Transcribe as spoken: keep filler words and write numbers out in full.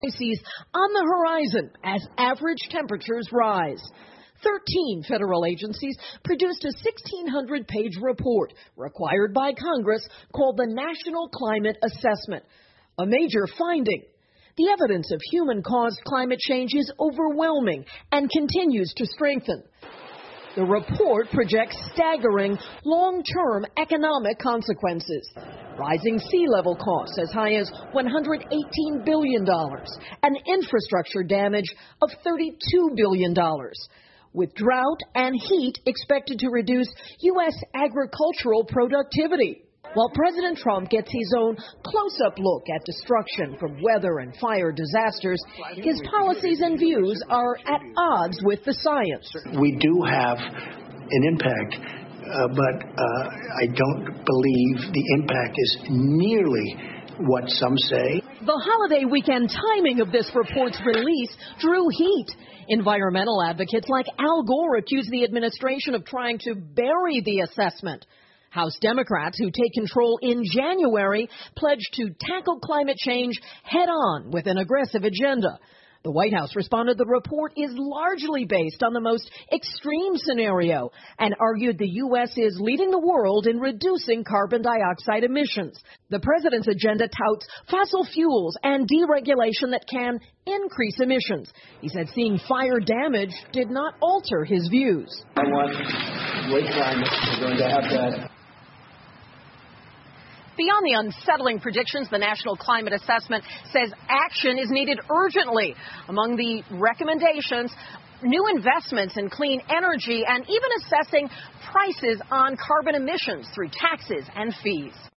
crises on the horizon as average temperatures rise. Thirteen federal agencies produced a sixteen hundred page report required by Congress called the National Climate Assessment. A major finding: the evidence of human-caused climate change is overwhelming and continues to strengthen. The report projects staggering long-term economic consequences. Rising sea level costs as high as one hundred eighteen billion dollars and infrastructure damage of thirty-two billion dollars. With drought and heat expected to reduce U S agricultural productivity. While President Trump gets his own close-up look at destruction from weather and fire disasters, his policies and views are at odds with the science. We do have an impact, uh, but uh, I don't believe the impact is nearly what some say. The holiday weekend timing of this report's release drew heat. Environmental advocates like Al Gore accuse the administration of trying to bury the assessment. House Democrats, who take control in January, pledged to tackle climate change head-on with an aggressive agenda. The White House responded the report is largely based on the most extreme scenario and argued the U S is leading the world in reducing carbon dioxide emissions. The president's agenda touts fossil fuels and deregulation that can increase emissions. He said seeing fire damage did not alter his views. I want great climate. We're going to have that. Beyond the unsettling predictions, the National Climate Assessment says action is needed urgently. Among the recommendations, new investments in clean energy and even assessing prices on carbon emissions through taxes and fees.